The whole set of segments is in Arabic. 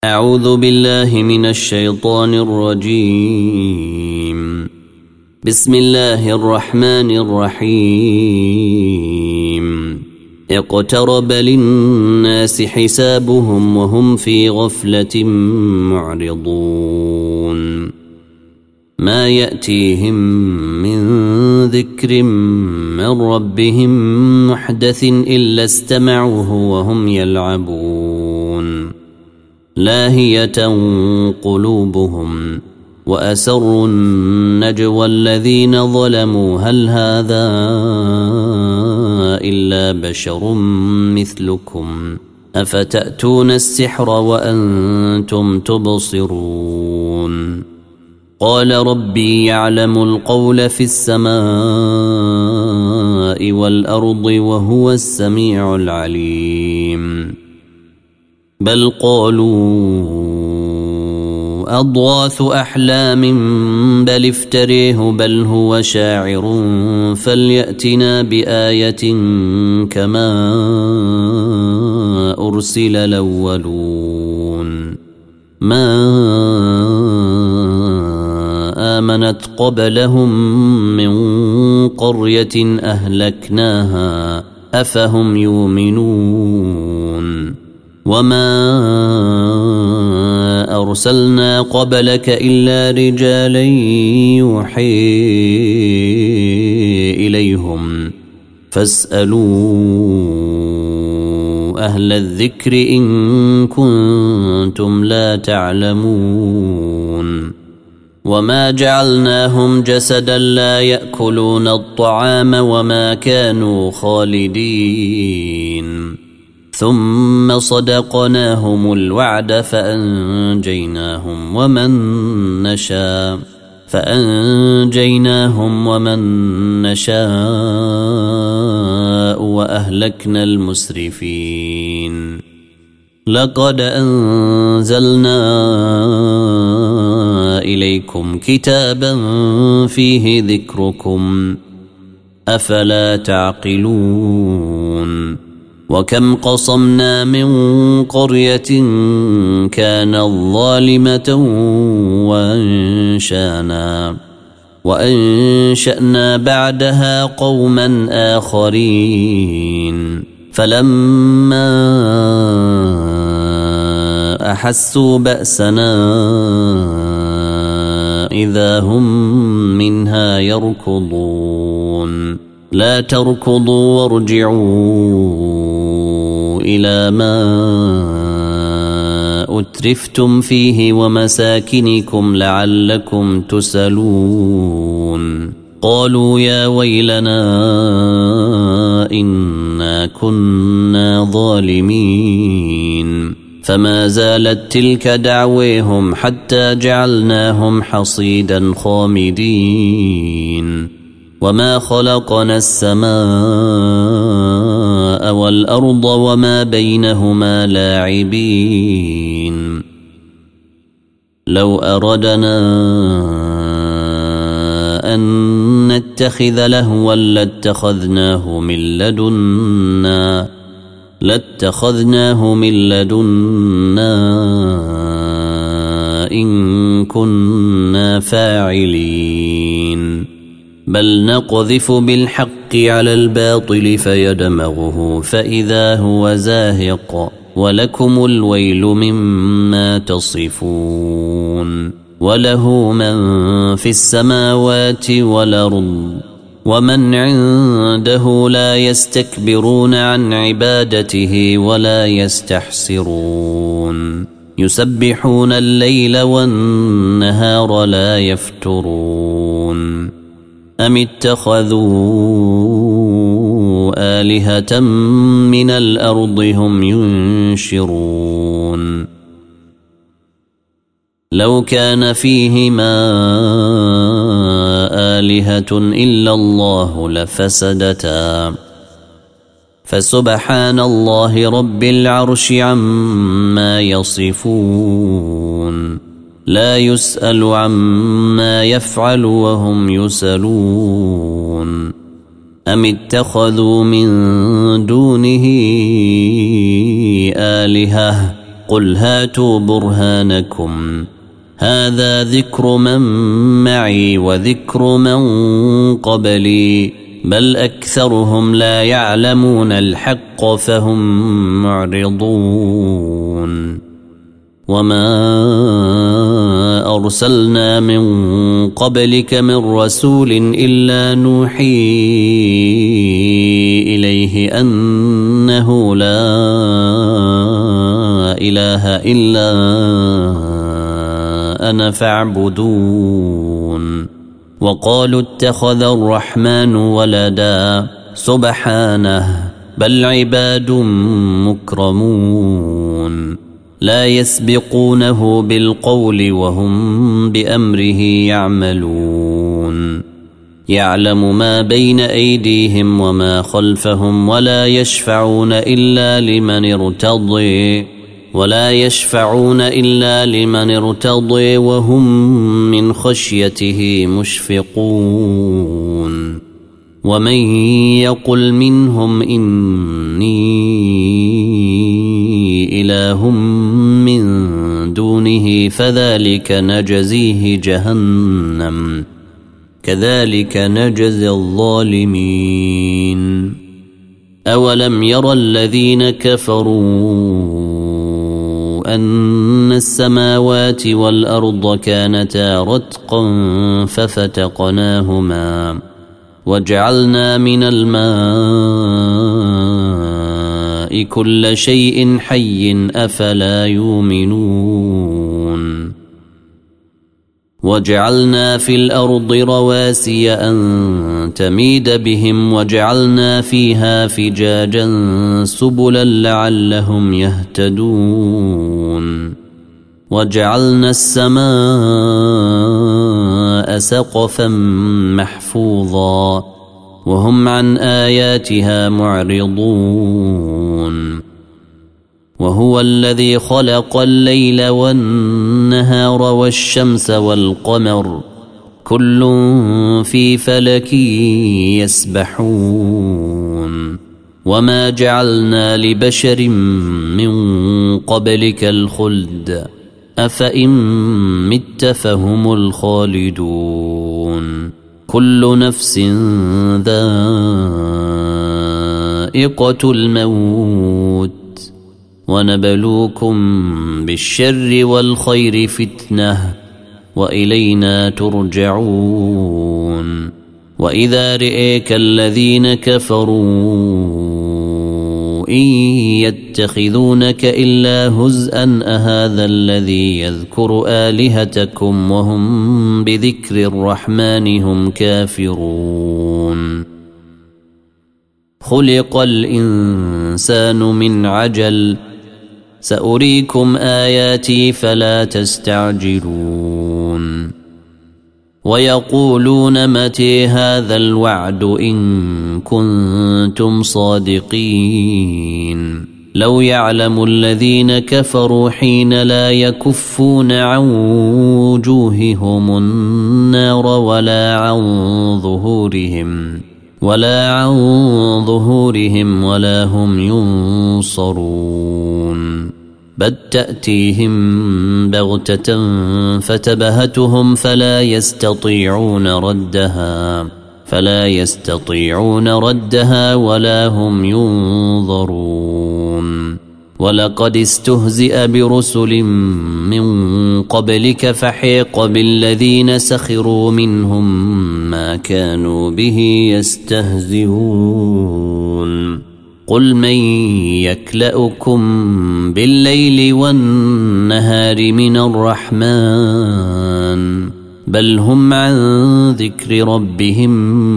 أعوذ بالله من الشيطان الرجيم. بسم الله الرحمن الرحيم. اقترب للناس حسابهم وهم في غفلة معرضون. ما يأتيهم من ذكر من ربهم محدث إلا استمعوه وهم يلعبون. لاهية قلوبهم وأسروا النجوى الذين ظلموا هل هذا إلا بشر مثلكم أفتأتون السحر وأنتم تبصرون. قال ربي يعلم القول في السماء والأرض وهو السميع العليم. بل قالوا أضغاث أحلام بل افتريه بل هو شاعر فليأتنا بآية كما أرسل الأولون. ما آمنت قبلهم من قرية أهلكناها أفهم يؤمنون. وما أرسلنا قبلك إلا رجالا يوحي إليهم فاسألوا أهل الذكر إن كنتم لا تعلمون. وما جعلناهم جسدا لا يأكلون الطعام وما كانوا خالدين. ثم صدقناهم الوعد فأنجيناهم ومن نشاء وأهلكنا المسرفين. لقد أنزلنا إليكم كتابا فيه ذكركم أفلا تعقلون. وكم قصمنا من قرية كانت ظالمة وأنشأنا بعدها قوما آخرين فلما أحسوا بأسنا إذا هم منها يركضون. لا تركضوا وارجعوا إلى ما أترفتم فيه ومساكنكم لعلكم تسألون. قالوا يا ويلنا إنا كنا ظالمين. فما زالت تلك دعويهم حتى جعلناهم حصيدا خامدين. وما خلقنا السماء والأرض وما بينهما لاعبين. لو أردنا أن نتخذ لهوا لاتخذناه من لدنا إن كنا فاعلين. بل نقذف بالحق على الباطل فيدمغه فإذا هو زاهق ولكم الويل مما تصفون. وله من في السماوات والأرض ومن عنده لا يستكبرون عن عبادته ولا يستحسرون. يسبحون الليل والنهار لا يفترون. أم اتخذوا آلهة من الأرض هم ينشرون. لو كان فيهما آلهة إلا الله لفسدتا فسبحان الله رب العرش عما يصفون. لا يسأل عما يفعل وهم يسألون. أم اتخذوا من دونه آلهة قل هاتوا برهانكم هذا ذكر من معي وذكر من قبلي بل أكثرهم لا يعلمون الحق فهم معرضون وما أرسلنا من قبلك من رسول إلا نوحي إليه أنه لا إله إلا أنا فاعبدون وقالوا اتخذ الرحمن ولدا سبحانه بل عباد مكرمون لا يسبقونه بالقول وهم بأمره يعملون يعلم ما بين أيديهم وما خلفهم ولا يشفعون إلا لمن ارتضي وهم من خشيته مشفقون ومن يقل منهم إني إله من دونه فذلك نجزيه جهنم كذلك نجزي الظالمين أولم يرى الذين كفروا أن السماوات والأرض كانتا رتقا ففتقناهما وجعلنا من الماء كل شيء حي أفلا يؤمنون وجعلنا في الأرض رواسي أن تميد بهم وجعلنا فيها فجاجا سبلا لعلهم يهتدون وجعلنا السماء سقفا محفوظا وهم عن آياتها معرضون وهو الذي خلق الليل والنهار والشمس والقمر كل في فلك يسبحون وما جعلنا لبشر من قبلك الخلد أفإن مت فهم الخالدون كل نفس ذائقة الموت ونبلوكم بالشر والخير فتنة وإلينا ترجعون وإذا رئيك الذين كفروا إن يتخذونك إلا هزءا أهذا الذي يذكر آلهتكم وهم بذكر الرحمن هم كافرون خلق الإنسان من عجل سأريكم آياتي فلا تستعجلون ويقولون متى هذا الوعد إن كنتم صادقين لو يعلم الذين كفروا حين لا يكفون عن وجوههم النار ولا عن ظهورهم ولا هم ينصرون بل تأتيهم بغتة فتبهتهم فلا يستطيعون ردها ولا هم ينظرون ولقد استهزئ برسل من قبلك فحيق بالذين سخروا منهم ما كانوا به يستهزئون قل من يكلؤكم بالليل والنهار من الرحمن بل هم عن ذكر ربهم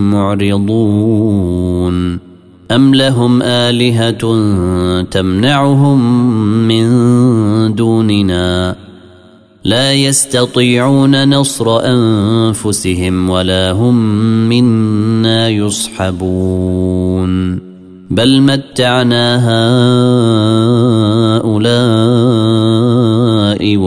معرضون أم لهم آلهة تمنعهم من دوننا لا يستطيعون نصر أنفسهم ولا هم منا يصحبون بل متعنا هؤلاء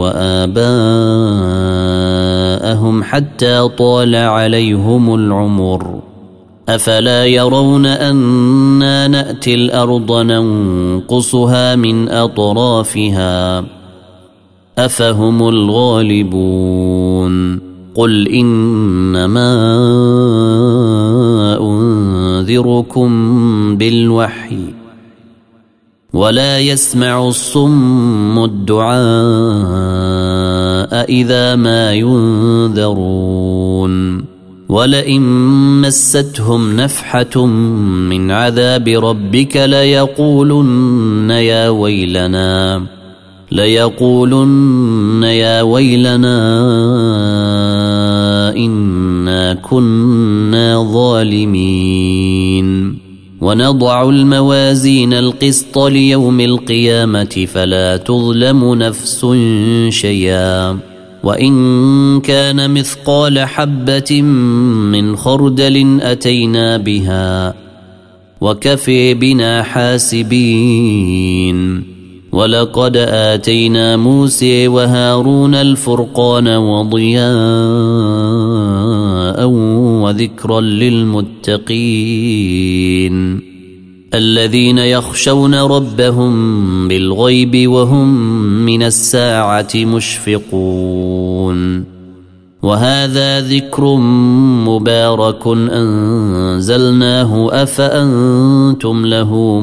وآباءهم حتى طال عليهم العمر أفلا يرون أنا نأتي الأرض ننقصها من أطرافها أفهم الغالبون قل إنما أنذركم بالوحي ولا يسمع الصم الدعاء إذا ما ينذرون ولئن مستهم نفحة من عذاب ربك ليقولن يا ويلنا إنا كنا ظالمين ونضع الموازين القسط ليوم القيامة فلا تظلم نفس شيئا وإن كان مثقال حبة من خردل أتينا بها وكفي بنا حاسبين ولقد آتينا موسى وهارون الفرقان وضياء وذكرا للمتقين الذين يخشون ربهم بالغيب وهم من الساعة مشفقون وهذا ذكر مبارك أنزلناه أفأنتم له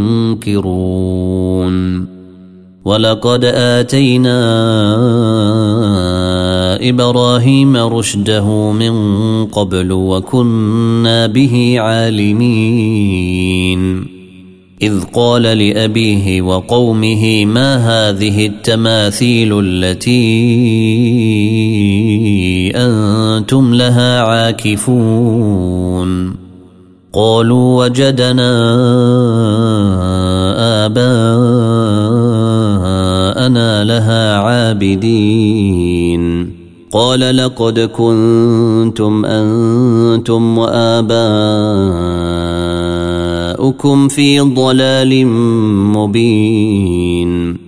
منكرون ولقد آتينا إبراهيم رشده من قبل وكنا به عالمين إذ قال لأبيه وقومه ما هذه التماثيل التي أنتم لها عاكفون قالوا وجدنا آباءنا لها عابدين قال لقد كنتم أنتم وآباؤكم في ضلال مبين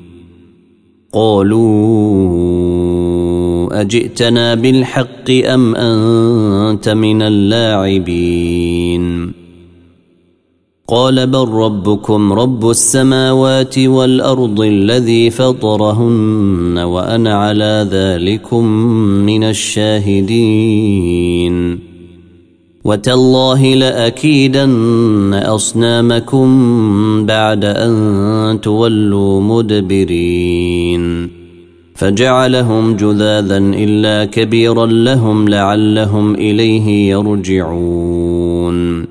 قالوا أجئتنا بالحق أم أنت من اللاعبين قال بل ربكم رب السماوات والأرض الذي فطرهن وأنا على ذلكم من الشاهدين وتالله لأكيدن أصنامكم بعد أن تولوا مدبرين فجعلهم جذاذا إلا كبيرا لهم لعلهم إليه يرجعون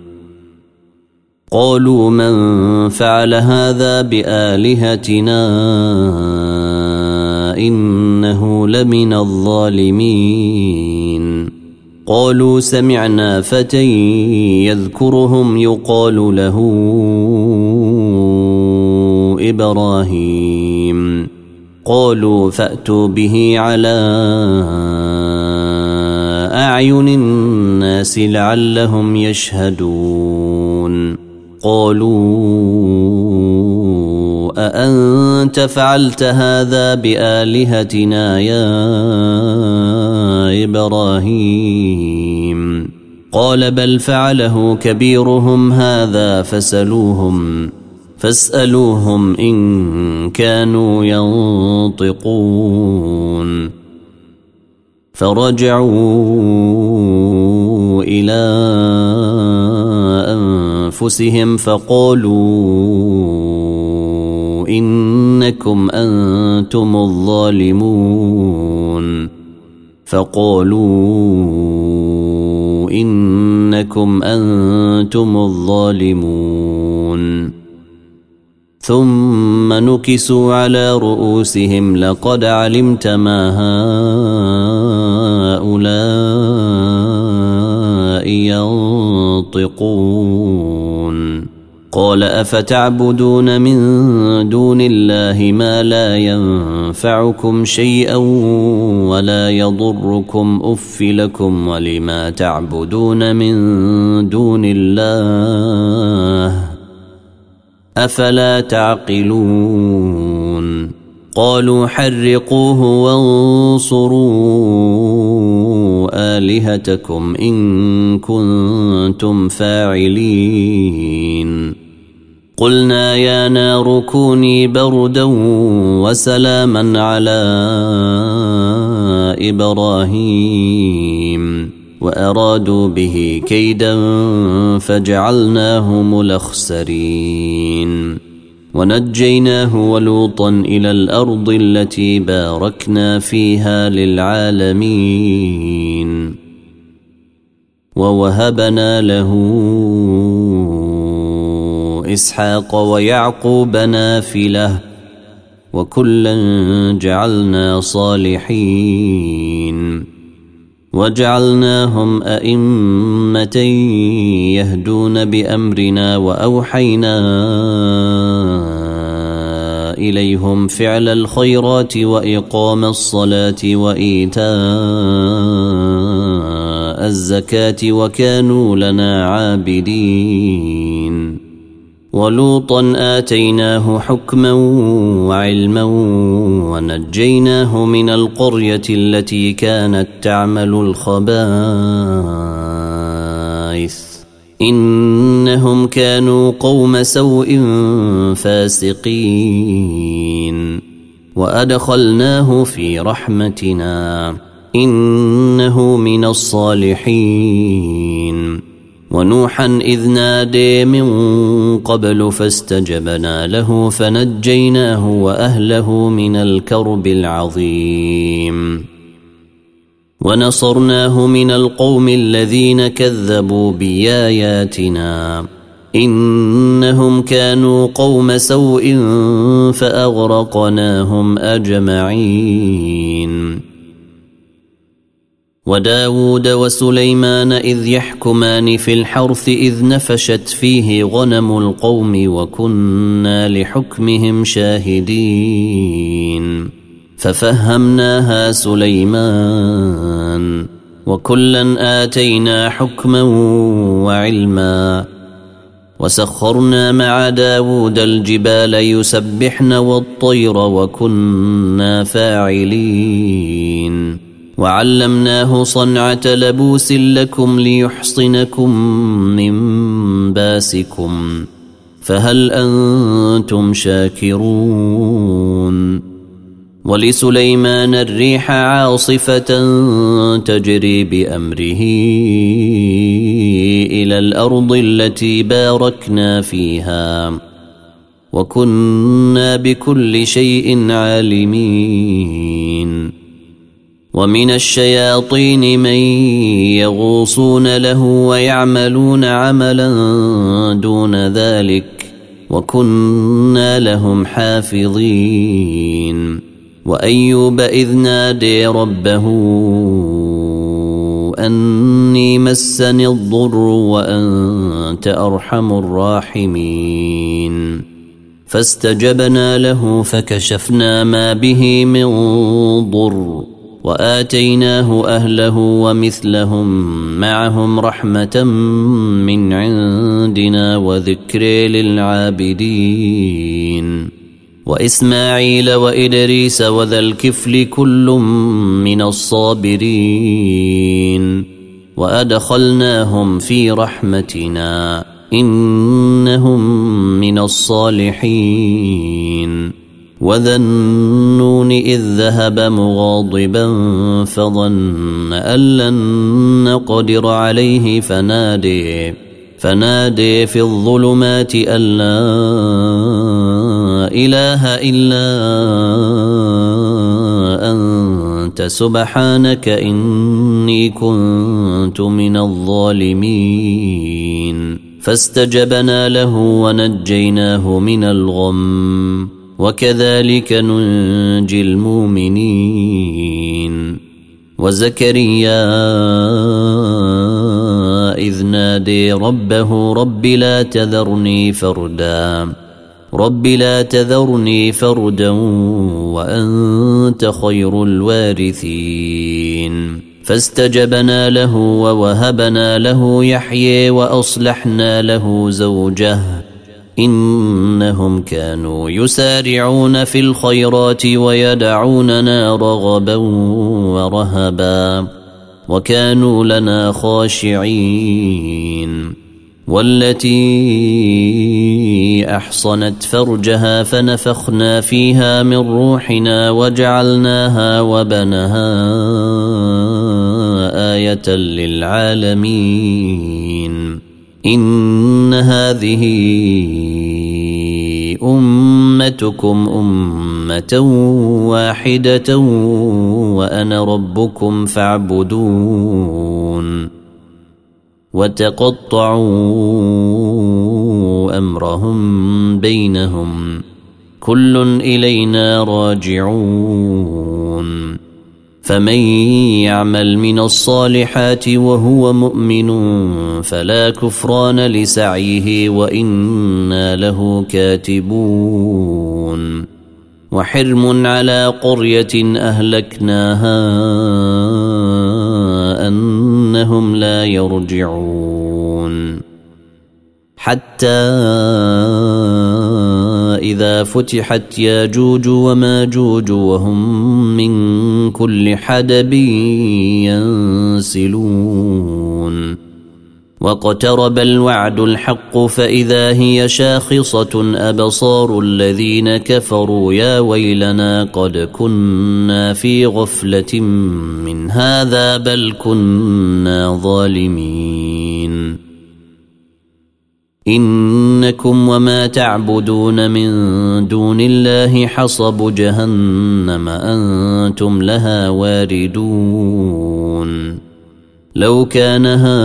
قالوا من فعل هذا بآلهتنا إنه لمن الظالمين قالوا سمعنا فتى يذكرهم يقال له إبراهيم قالوا فأتوا به على أعين الناس لعلهم يشهدون قالوا أأنت فعلت هذا بآلهتنا يا إبراهيم قال بل فعله كبيرهم هذا فاسألوهم إن كانوا ينطقون فرجعوا إلى أنفسهم فقالوا إنكم أنتم الظالمون ثم نكسوا على رؤوسهم لقد علمت ما هؤلاء ينطقون قال أفتعبدون من دون الله ما لا ينفعكم شيئا ولا يضركم أف لكم ولما تعبدون من دون الله أفلا تعقلون قالوا حرقوه وانصروا آلهتكم إن كنتم فاعلين قلنا يا نار كوني بردا وسلاما على إبراهيم وأرادوا به كيدا فجعلناهم الأخسرين ونجيناه ولوطا إلى الأرض التي باركنا فيها للعالمين ووهبنا له إسحاق ويعقوب نافلة وكلا جعلنا صالحين وجعلناهم أئمة يهدون بأمرنا وأوحينا إليهم فعل الخيرات وإقام الصلاة وإيتاء الزكاة وكانوا لنا عابدين ولوطا آتيناه حكما وعلما ونجيناه من القرية التي كانت تعمل الخبائث إنهم كانوا قوم سوء فاسقين وأدخلناه في رحمتنا إنه من الصالحين ونوحا إذ نادي من قبل فاستجبنا له فنجيناه وأهله من الكرب العظيم ونصرناه من القوم الذين كذبوا بآياتنا إنهم كانوا قوم سوء فأغرقناهم أجمعين وداود وسليمان إذ يحكمان في الحرث إذ نفشت فيه غنم القوم وكنا لحكمهم شاهدين ففهمناها سليمان وكلا آتينا حكما وعلما وسخرنا مع داود الجبال يسبحن والطير وكنا فاعلين وعلمناه صنعة لبوس لكم ليحصنكم من باسكم فهل أنتم شاكرون ولسليمان الريح عاصفة تجري بأمره إلى الأرض التي باركنا فيها وكنا بكل شيء عالمين ومن الشياطين من يغوصون له ويعملون عملا دون ذلك وكنا لهم حافظين وأيوب إذ نادي ربه أني مسني الضر وأنت أرحم الراحمين فاستجبنا له فكشفنا ما به من ضر وآتيناه أهله ومثلهم معهم رحمة من عندنا وذكر للعابدين وإسماعيل وإدريس وذا الكفل كل من الصابرين وأدخلناهم في رحمتنا إنهم من الصالحين وذا النون إذ ذهب مغاضبا فظن أن لن نقدر عليه فنادي في الظلمات أن لا إله إلا أنت سبحانك إني كنت من الظالمين فاستجبنا له ونجيناه من الغم وكذلك ننجي المؤمنين وزكريا إذ نادي ربه رب لا تذرني فردا وأنت خير الوارثين فاستجبنا له ووهبنا له يحيى وأصلحنا له زوجه إنهم كانوا يسارعون في الخيرات ويدعوننا رغبا ورهبا وكانوا لنا خاشعين. والتي أحصنت فرجها فنفخنا فيها من روحنا وجعلناها وبنها آية للعالمين. إن هذه أمتكم أمة واحدة وأنا ربكم فاعبدون. وتقطعوا أمرهم بينهم كل إلينا راجعون. فمن يعمل من الصالحات وهو مؤمن فلا كفران لسعيه وإنا له كاتبون. وحرم على قرية أهلكناها أنهم لا يرجعون. حتى إذا فتحت ياجوج وماجوج وهم من كل حدب ينسلون. واقترب الوعد الحق فإذا هي شاخصة أبصار الذين كفروا يا ويلنا قد كنا في غفلة من هذا بل كنا ظالمين. إنكم وما تعبدون من دون الله حصب جهنم أنتم لها واردون. لو كان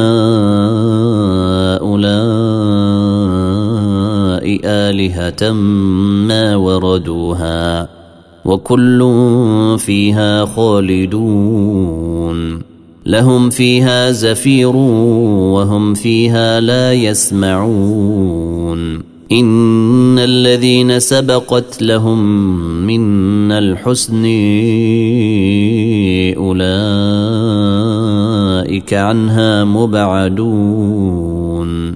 هؤلاء آلهة ما وردوها وكل فيها خالدون. لهم فيها زفير وهم فيها لا يسمعون. إن الذين سبقت لهم منا الحسن أولئك عنها مبعدون.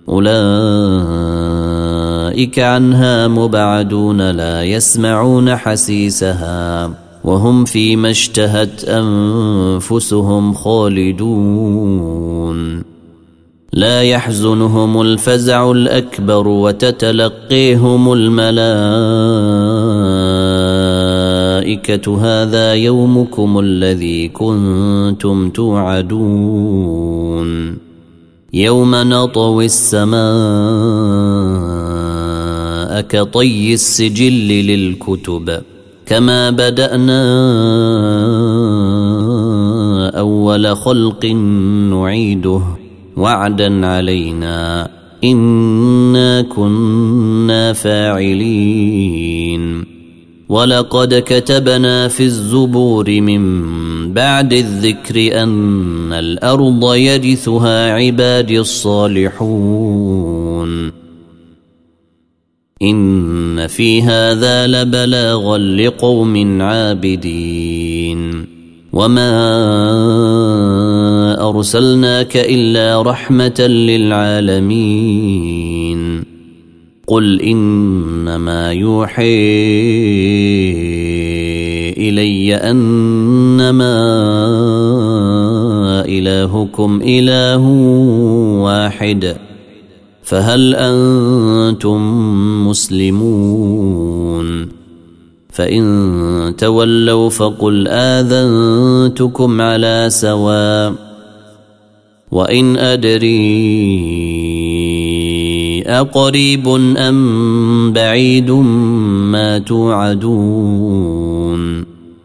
أولئك عنها مبعدون لا يسمعون حسيسها وهم فيما اشتهت أنفسهم خالدون. لا يحزنهم الفزع الأكبر وتتلقيهم الملائكة هذا يومكم الذي كنتم توعدون. يوم نطوي السماء كطي السجل للكتب كما بدأنا أول خلق نعيده وعدا علينا إنا كنا فاعلين. ولقد كتبنا في الزبور من بعد الذكر أن الأرض يرثها عبادي الصالحون. إن في هذا لبلاغا لقوم عابدين. وما أرسلناك إلا رحمة للعالمين. قل إنما يوحي إلي أنما إلهكم إله واحد فهل أنتم مسلمون؟ فإن تولوا فقل آذنتكم على سواء وإن أدري أقريب أم بعيد ما توعدون.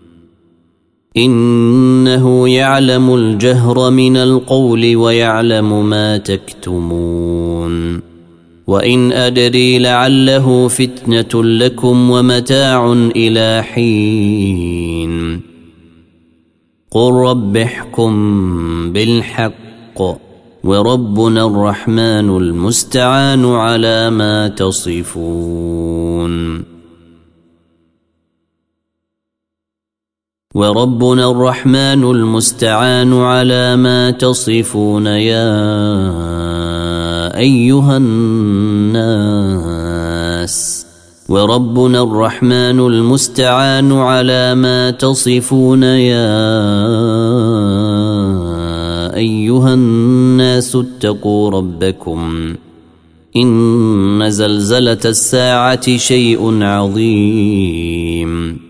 إنه يعلم الجهر من القول ويعلم ما تكتمون. وإن أدري لعله فتنة لكم ومتاع إلى حين. قل رب احكم بالحق وربنا الرحمن المستعان على ما تصفون. وربنا الرحمن المستعان على ما تصفون يا أيها الناس. الناس وربنا الرحمن المستعان على ما تصفون يا أيها الناس اتقوا ربكم إن زلزلة الساعة شيء عظيم